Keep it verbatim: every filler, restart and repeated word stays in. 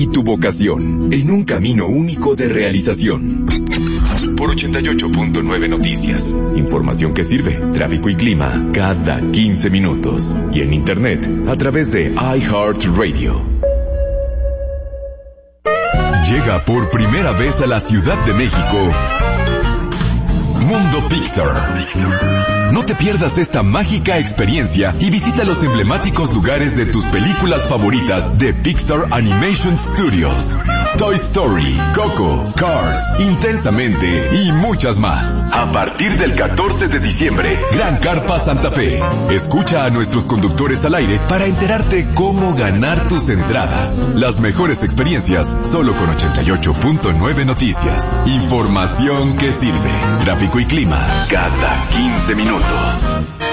y tu vocación en un camino único de realización. Por ochenta y ocho punto nueve Noticias. Información que sirve. Tráfico y clima cada quince minutos. Y en internet a través de iHeartRadio. Llega por primera vez a la Ciudad de México Mundo Pixar. No te pierdas esta mágica experiencia y visita los emblemáticos lugares de tus películas favoritas de Pixar Animation Studios. Toy Story, Coco, Cars, Intensamente y muchas más. A partir del catorce de diciembre, Gran Carpa Santa Fe. Escucha a nuestros conductores al aire para enterarte cómo ganar tus entradas. Las mejores experiencias solo con ochenta y ocho punto nueve Noticias. Información que sirve. Tráfico y clima cada quince minutos.